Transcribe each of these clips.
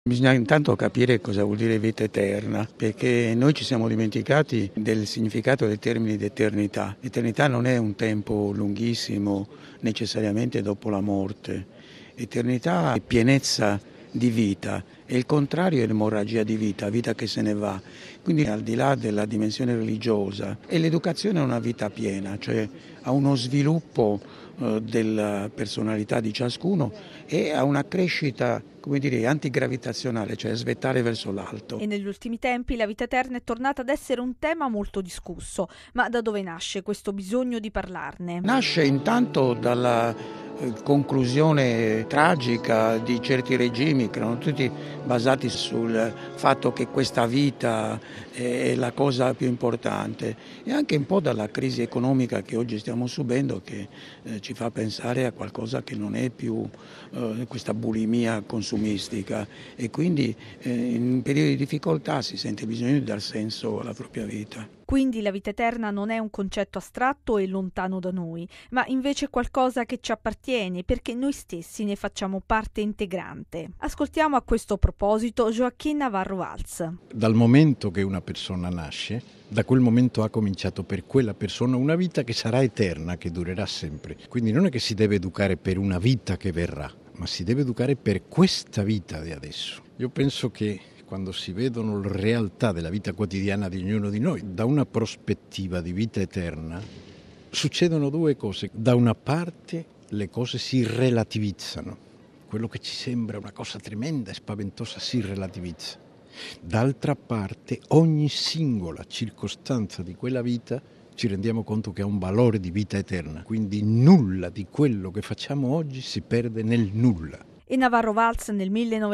Bisogna intanto capire cosa vuol dire vita eterna, perché noi ci siamo dimenticati del significato dei termini di eternità. Eternità non è un tempo lunghissimo, necessariamente dopo la morte. Eternità è pienezza di vita e il contrario è l'emorragia di vita che se ne va. Quindi al di là della dimensione religiosa, e l'educazione è una vita piena, cioè a uno sviluppo della personalità di ciascuno e a una crescita, come dire, antigravitazionale, cioè svettare verso l'alto. E negli ultimi tempi la vita eterna è tornata ad essere un tema molto discusso. Ma da dove nasce questo bisogno di parlarne? Nasce intanto dalla conclusione tragica di certi regimi che erano tutti basati sul fatto che questa vita è la cosa più importante, e anche un po' dalla crisi economica che oggi stiamo subendo, che ci fa pensare a qualcosa che non è più questa bulimia consumistica, e quindi in periodi di difficoltà si sente bisogno di dar senso alla propria vita. Quindi la vita eterna non è un concetto astratto e lontano da noi, ma invece qualcosa che ci appartiene perché noi stessi ne facciamo parte integrante. Ascoltiamo a questo proposito Joaquín Navarro Valls. Dal momento che una persona nasce, da quel momento ha cominciato per quella persona una vita che sarà eterna, che durerà sempre. Quindi non è che si deve educare per una vita che verrà, ma si deve educare per questa vita di adesso. Io penso che quando si vedono le realtà della vita quotidiana di ognuno di noi, da una prospettiva di vita eterna, succedono due cose. Da una parte le cose si relativizzano, quello che ci sembra una cosa tremenda e spaventosa si relativizza. D'altra parte ogni singola circostanza di quella vita ci rendiamo conto che ha un valore di vita eterna, quindi nulla di quello che facciamo oggi si perde nel nulla. E Navarro Valls nel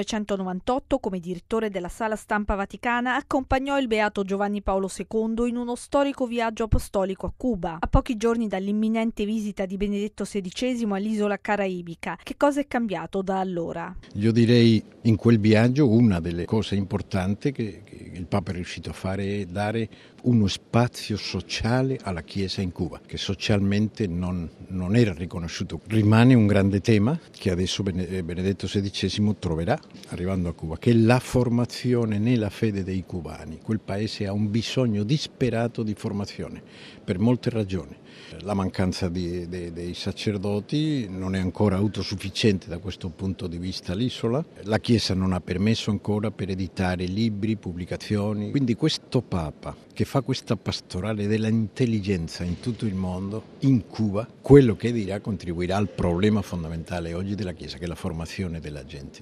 1998, come direttore della Sala Stampa Vaticana, accompagnò il beato Giovanni Paolo II in uno storico viaggio apostolico a Cuba, a pochi giorni dall'imminente visita di Benedetto XVI all'isola caraibica. Che cosa è cambiato da allora? Io direi in quel viaggio una delle cose importanti che il Papa è riuscito a fare è dare uno spazio sociale alla Chiesa in Cuba, che socialmente non era riconosciuto. Rimane un grande tema che adesso Benedetto XVI troverà arrivando a Cuba, che è la formazione nella fede dei cubani. Quel paese ha un bisogno disperato di formazione per molte ragioni. La mancanza dei sacerdoti non è ancora autosufficiente da questo punto di vista l'isola. La Chiesa non ha permesso ancora per editare libri, pubblicazioni. Quindi questo Papa che fa questa pastorale dell'intelligenza in tutto il mondo, in Cuba, quello che dirà contribuirà al problema fondamentale oggi della Chiesa, che è la formazione della gente.